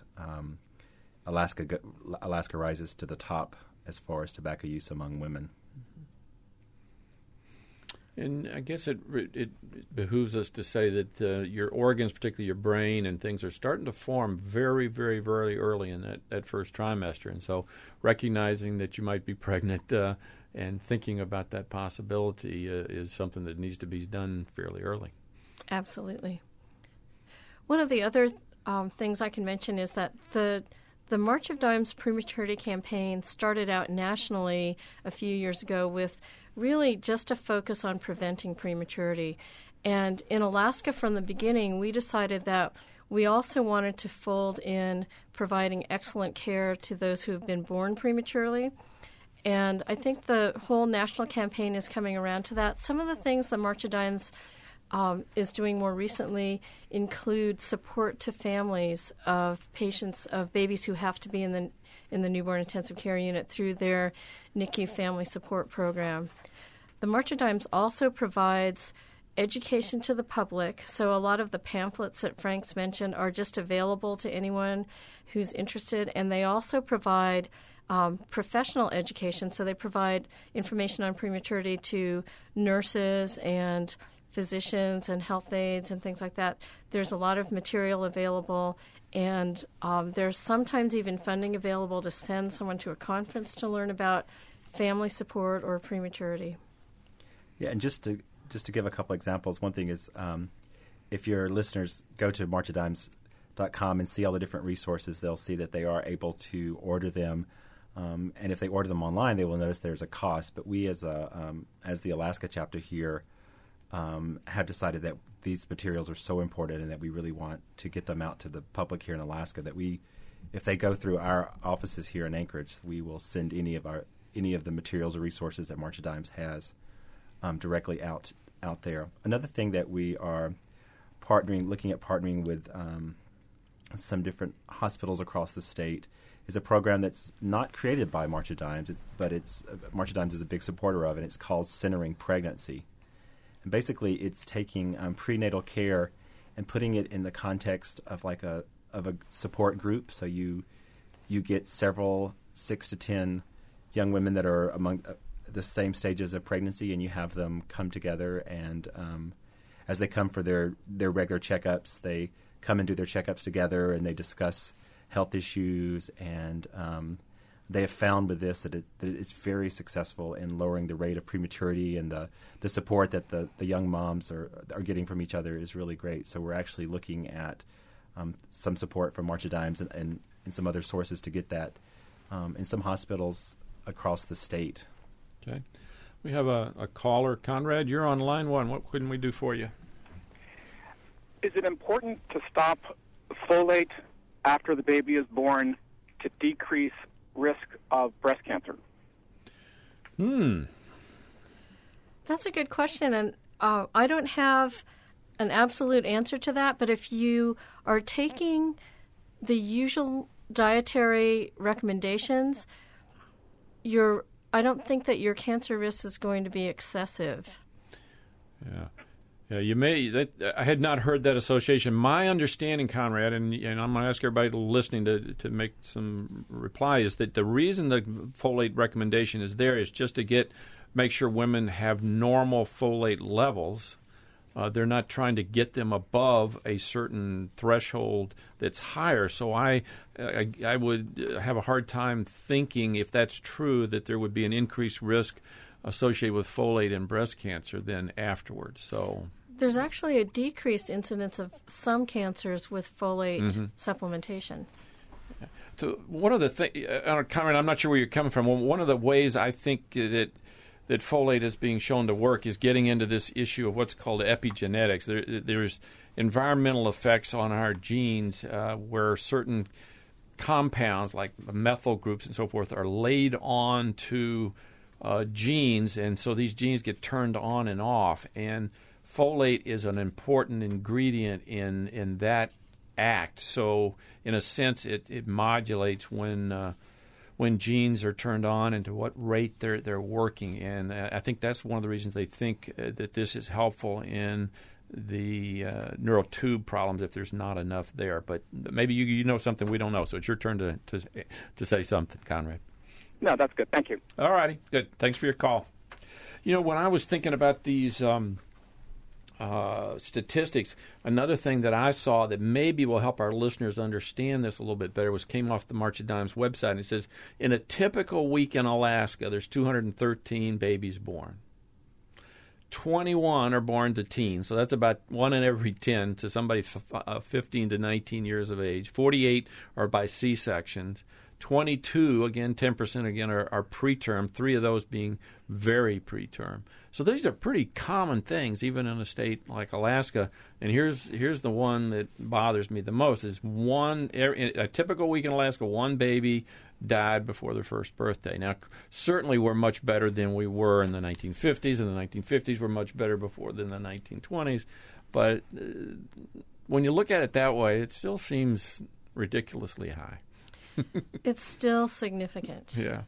Alaska rises to the top as far as tobacco use among women. And I guess it behooves us to say that your organs, particularly your brain and things, are starting to form very, very, very early in that first trimester. And so recognizing that you might be pregnant and thinking about that possibility is something that needs to be done fairly early. Absolutely. One of the other things I can mention is that the March of Dimes prematurity campaign started out nationally a few years ago with really just a focus on preventing prematurity. And in Alaska from the beginning, we decided that we also wanted to fold in providing excellent care to those who have been born prematurely. And I think the whole national campaign is coming around to that. Some of the things the March of Dimes is doing more recently include support to families of patients, of babies who have to be in the newborn intensive care unit through their NICU family support program. The March of Dimes also provides education to the public, so a lot of the pamphlets that Frank's mentioned are just available to anyone who's interested, and they also provide professional education, so they provide information on prematurity to nurses and physicians and health aides and things like that. There's a lot of material available, and there's sometimes even funding available to send someone to a conference to learn about family support or prematurity. Yeah, and just to give a couple examples, one thing is if your listeners go to marchofdimes.com and see all the different resources, they'll see that they are able to order them. And if they order them online, they will notice there's a cost. But we, as the Alaska chapter here, have decided that these materials are so important and that we really want to get them out to the public here in Alaska, that if they go through our offices here in Anchorage, we will send any of the materials or resources that March of Dimes has directly out there. Another thing that we are looking at partnering with some different hospitals across the state is a program that's not created by March of Dimes, but March of Dimes is a big supporter of, and it's called Centering Pregnancy. And basically, it's taking prenatal care and putting it in the context of a support group. So you get several 6 to 10 young women that are among the same stages of pregnancy, and you have them come together, and as they come for their regular checkups, they come and do their checkups together, and they discuss health issues, and they have found with this that it's very successful in lowering the rate of prematurity, and the support that the young moms are getting from each other is really great. So we're actually looking at some support from March of Dimes and some other sources to get that in some hospitals across the state. Okay. We have a caller. Conrad, you're on line one. What can we do for you? Is it important to stop folate after the baby is born to decrease risk of breast cancer? That's a good question, and I don't have an absolute answer to that, but if you are taking the usual dietary recommendations, I don't think that your cancer risk is going to be excessive. Yeah, you may. I had not heard that association. My understanding, Conrad, and I'm going to ask everybody listening to make some reply, is that the reason the folate recommendation is there is just to make sure women have normal folate levels. They're not trying to get them above a certain threshold that's higher. So I would have a hard time thinking, if that's true, that there would be an increased risk associated with folate and breast cancer than afterwards. So there's actually a decreased incidence of some cancers with folate supplementation. So one of the things, Conrad, I'm not sure where you're coming from. One of the ways I think that folate is being shown to work is getting into this issue of what's called epigenetics. There's environmental effects on our genes where certain compounds like methyl groups and so forth are laid on to genes, and so these genes get turned on and off. And folate is an important ingredient in that act. So in a sense, it modulates when genes are turned on and to what rate they're working. And I think that's one of the reasons they think that this is helpful in the neural tube problems if there's not enough there. But maybe you know something we don't know, so it's your turn to say something, Conrad. No, that's good. Thank you. All righty. Good. Thanks for your call. When I was thinking about these statistics, another thing that I saw that maybe will help our listeners understand this a little bit better came off the March of Dimes website. And it says, in a typical week in Alaska, there's 213 babies born. 21 are born to teens, so that's about 1 in every 10 to somebody 15 to 19 years of age. 48 are by C-sections. 22, again, 10% again, are preterm, 3 of those being very preterm. So these are pretty common things, even in a state like Alaska. And here's the one that bothers me the most, is a typical week in Alaska, 1 baby died before their first birthday. Now, certainly we're much better than we were in the 1950s, and the 1950s were much better before than the 1920s. But when you look at it that way, it still seems ridiculously high. It's still significant. Yeah.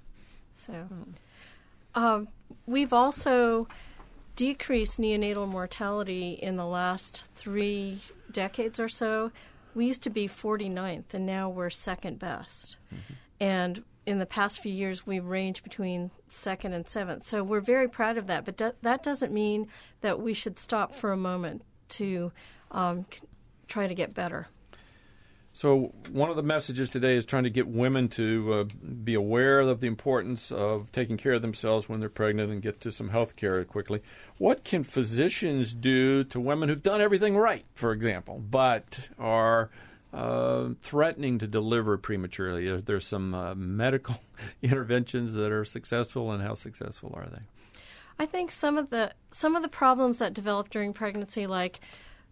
So, we've also decreased neonatal mortality in the last 3 decades or so. We used to be 49th, and now we're second best. Mm-hmm. And in the past few years, we've ranged between 2nd and 7th. So we're very proud of that. But that doesn't mean that we should stop for a moment to try to get better. So one of the messages today is trying to get women to be aware of the importance of taking care of themselves when they're pregnant and get to some health care quickly. What can physicians do to women who've done everything right, for example, but are threatening to deliver prematurely? There's some medical interventions that are successful, and how successful are they? I think some of the problems that develop during pregnancy, like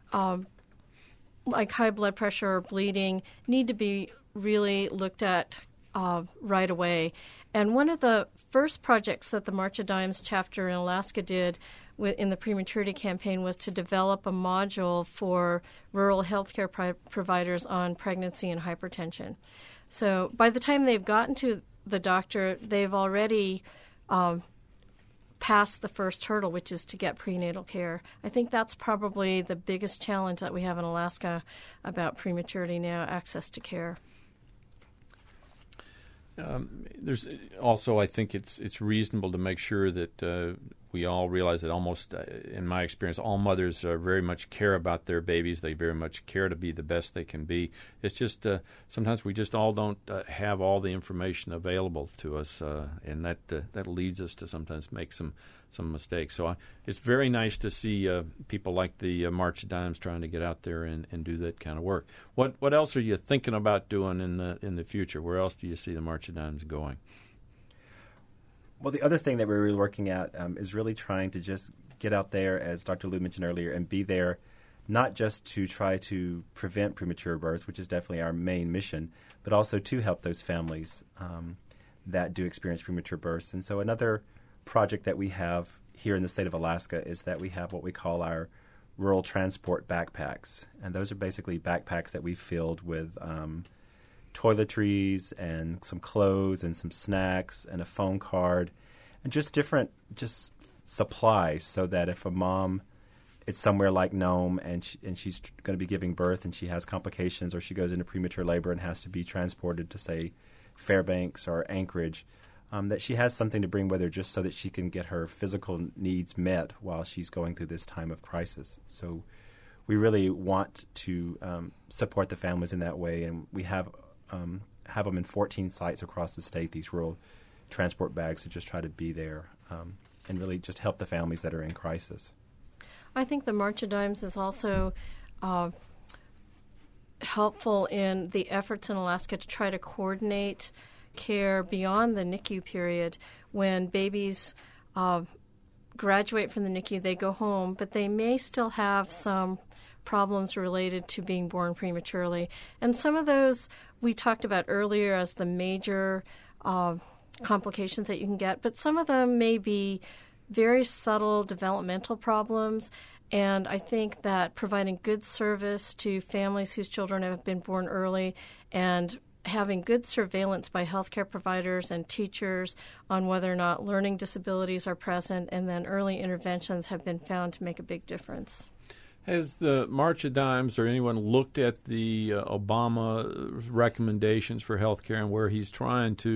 high blood pressure or bleeding, need to be really looked at right away. And one of the first projects that the March of Dimes chapter in Alaska did in the prematurity campaign was to develop a module for rural healthcare providers on pregnancy and hypertension. So by the time they've gotten to the doctor, they've already passed the first hurdle, which is to get prenatal care. I think that's probably the biggest challenge that we have in Alaska about prematurity now, access to care. There's also, I think it's reasonable to make sure that we all realize that almost, in my experience, all mothers very much care about their babies. They very much care to be the best they can be. It's just sometimes we just all don't have all the information available to us, and that leads us to sometimes make some mistakes. So it's very nice to see people like the March of Dimes trying to get out there and do that kind of work. What else are you thinking about doing in the future? Where else do you see the March of Dimes going? Well, the other thing that we're really working at is really trying to just get out there, as Dr. Liu mentioned earlier, and be there not just to try to prevent premature births, which is definitely our main mission, but also to help those families that do experience premature births. And so another project that we have here in the state of Alaska is that we have what we call our rural transport backpacks. And those are basically backpacks that we filled with toiletries and some clothes and some snacks and a phone card and just different supplies, so that if a mom is somewhere like Nome and she's going to be giving birth and she has complications, or she goes into premature labor and has to be transported to, say, Fairbanks or Anchorage, that she has something to bring with her, just so that she can get her physical needs met while she's going through this time of crisis. So we really want to support the families in that way, and we have them in 14 sites across the state, these rural transport bags, to just try to be there and really just help the families that are in crisis. I think the March of Dimes is also helpful in the efforts in Alaska to try to coordinate care beyond the NICU period. When babies graduate from the NICU, they go home, but they may still have some problems related to being born prematurely. And some of those we talked about earlier as the major complications that you can get, but some of them may be very subtle developmental problems. And I think that providing good service to families whose children have been born early and having good surveillance by healthcare providers and teachers on whether or not learning disabilities are present, and then early interventions have been found to make a big difference. Has the March of Dimes or anyone looked at the Obama recommendations for health care and where he's trying to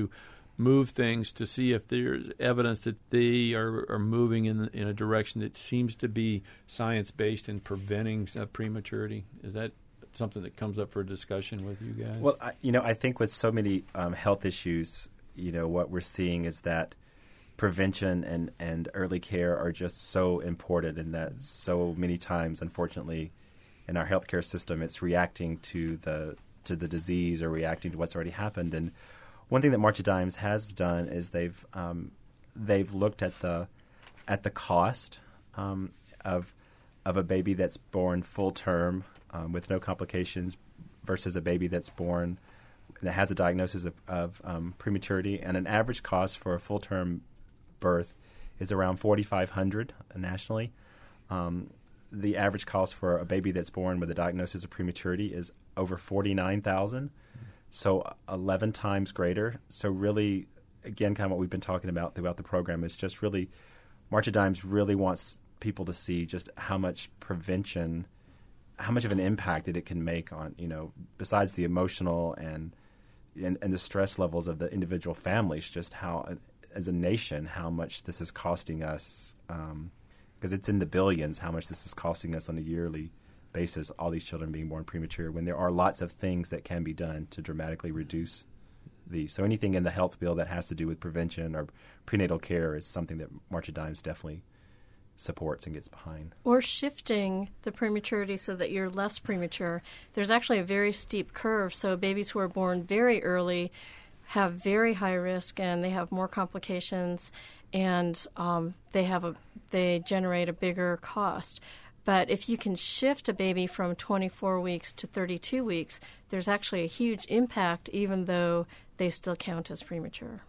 move things to see if there's evidence that they are moving in a direction that seems to be science-based in preventing prematurity? Is that something that comes up for discussion with you guys? Well, I think with so many health issues, what we're seeing is that prevention and early care are just so important, and that so many times, unfortunately, in our healthcare system, it's reacting to the disease or reacting to what's already happened. And one thing that March of Dimes has done is they've looked at the cost of a baby that's born full term with no complications versus a baby that's born that has a diagnosis of prematurity, and an average cost for a full term birth is around $4,500 nationally. The average cost for a baby that's born with a diagnosis of prematurity is over $49,000, so 11 times greater. So really, again, kind of what we've been talking about throughout the program is just really, March of Dimes really wants people to see just how much prevention, how much of an impact that it can make on, besides the emotional and the stress levels of the individual families, just how, as a nation, how much this is costing us, because it's in the billions, how much this is costing us on a yearly basis, all these children being born premature, when there are lots of things that can be done to dramatically reduce these. So anything in the health bill that has to do with prevention or prenatal care is something that March of Dimes definitely supports and gets behind. Or shifting the prematurity so that you're less premature. There's actually a very steep curve, so babies who are born very early have very high risk, and they have more complications, and they generate a bigger cost. But if you can shift a baby from 24 weeks to 32 weeks, there's actually a huge impact, even though they still count as premature.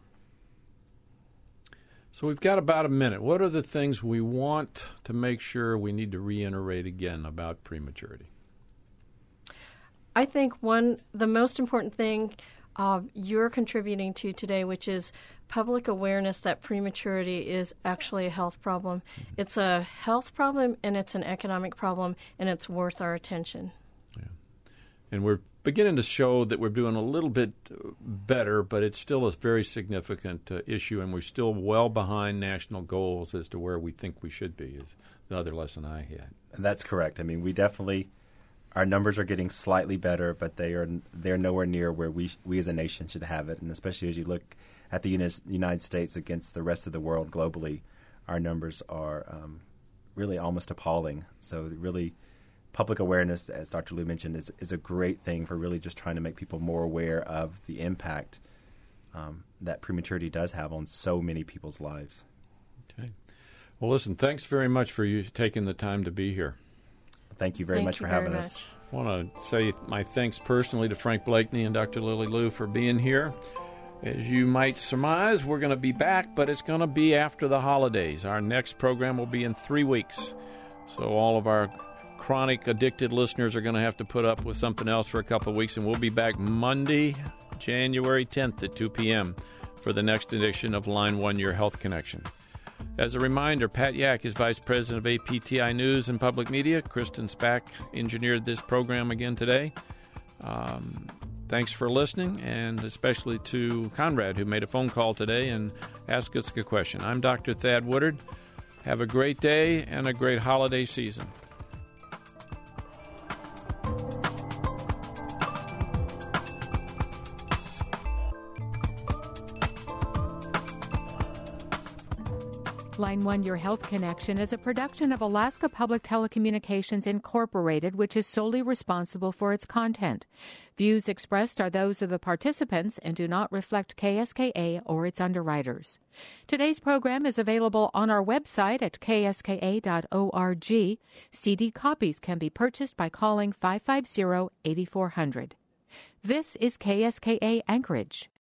So we've got about a minute. What are the things we want to make sure we need to reiterate again about prematurity? I think the most important thing you're contributing to today, which is public awareness that prematurity is actually a health problem. It's a health problem, and it's an economic problem, and it's worth our attention. Yeah. And we're beginning to show that we're doing a little bit better, but it's still a very significant issue, and we're still well behind national goals as to where we think we should be, is the other lesson I had. That's correct. I mean, we definitely, our numbers are getting slightly better, but they're nowhere near where we as a nation should have it. And especially as you look at the United States against the rest of the world globally, our numbers are really almost appalling. So really, public awareness, as Dr. Liu mentioned, is a great thing for really just trying to make people more aware of the impact that prematurity does have on so many people's lives. Okay. Well, listen, thanks very much for you taking the time to be here. Thank you very much for having us. I want to say my thanks personally to Frank Blakeney and Dr. Lily Liu for being here. As you might surmise, we're going to be back, but it's going to be after the holidays. Our next program will be in 3 weeks. So all of our chronic addicted listeners are going to have to put up with something else for a couple of weeks, and we'll be back Monday, January 10th at 2 p.m. for the next edition of Line 1, Your Health Connection. As a reminder, Pat Yak is Vice President of APTI News and Public Media. Kristen Spack engineered this program again today. Thanks for listening, and especially to Conrad, who made a phone call today and asked us a question. I'm Dr. Thad Woodard. Have a great day and a great holiday season. Line 1 Your Health Connection is a production of Alaska Public Telecommunications Incorporated, which is solely responsible for its content. Views expressed are those of the participants and do not reflect KSKA or its underwriters. Today's program is available on our website at kska.org. CD copies can be purchased by calling 550-8400. This is KSKA Anchorage.